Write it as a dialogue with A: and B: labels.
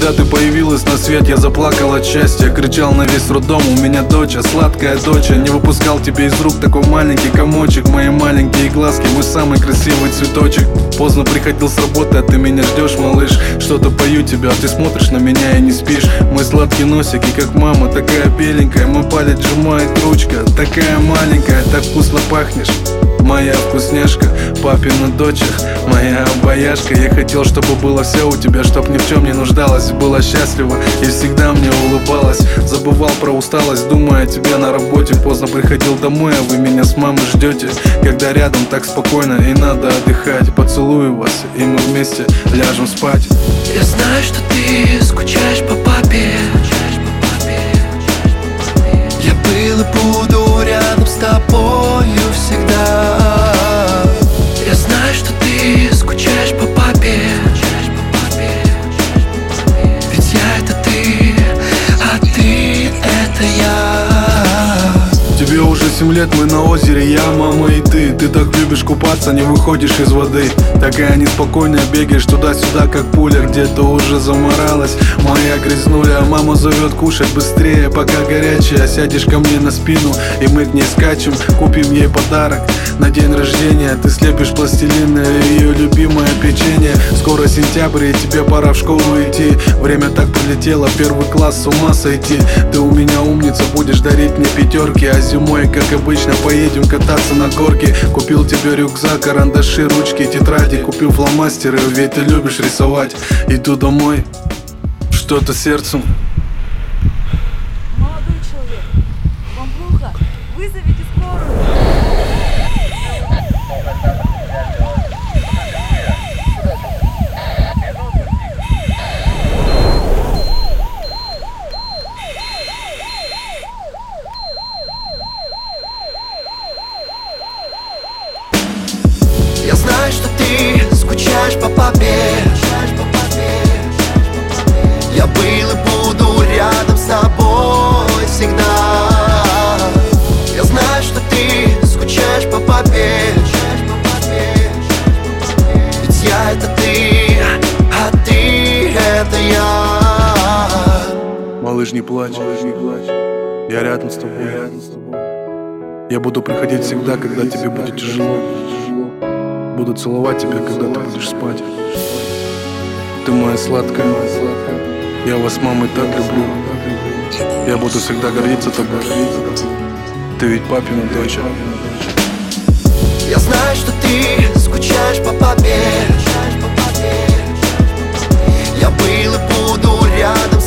A: Когда ты появилась на свет, я заплакал от счастья. Кричал на весь роддом: у меня доча, сладкая доча. Не выпускал тебе из рук такой маленький комочек. Мои маленькие глазки, мой самый красивый цветочек. Поздно приходил с работы, а ты меня ждешь, малыш. Что-то пою тебе, а ты смотришь на меня и не спишь. Мой сладкий носик, и как мама, такая беленькая. Мой палец сжимает ручка, такая маленькая. Так вкусно пахнешь, моя вкусняшка, папина доча, моя обаяшка. Я хотел, чтобы было все у тебя, чтоб ни в чем не нуждалась, была счастлива и всегда мне улыбалась. Забывал про усталость, думая о тебе на работе. Поздно приходил домой, а вы меня с мамой ждете. Когда рядом так спокойно и надо отдыхать. Поцелую вас, и мы вместе ляжем спать.
B: Я знаю, что ты скучаешь по папе. Я был и буду рядом с тобою всегда. Я знаю, что ты скучаешь по папе. Ведь я — это ты, а ты — это я.
A: Тебе уже 7 лет, мы на озере, я, мама и ты. Ты так любишь купаться, не выходишь из воды. Такая неспокойная, бегаешь туда-сюда, как пуля. Где-то уже заморалась моя грязнуля. Мама зовет кушать быстрее, пока горячая. Сядешь ко мне на спину, и мы к ней скачем. Купим ей подарок на день рождения. Ты слепишь пластилин, ее любимое печенье. Скоро сентябрь, и тебе пора в школу идти. Время так пролетело, 1 класс, с ума сойти. Ты у меня умница, будешь дарить мне пятерки. А зимой, как обычно, поедем кататься на горке. Купил тебе рюкзак, карандаши, ручки, тетради. Купил фломастеры, ведь ты любишь рисовать. Иду домой, что-то сердцем.
C: Молодой человек, вам плохо? Вызовите скорую.
B: Я знаю, что ты скучаешь по папе. Я был и буду рядом с тобой всегда. Я знаю, что ты скучаешь по папе. Ведь я — это ты, а ты — это я.
A: Малыш, не плачь, я рядом с тобой. Я буду приходить всегда, когда тебе будет тяжело. Буду целовать тебя, когда ты будешь спать. Ты моя сладкая, я вас с мамой так люблю. Я буду всегда гордиться тобой. Ты ведь папина дочь.
B: Я знаю, что ты скучаешь по папе. Я был и буду рядом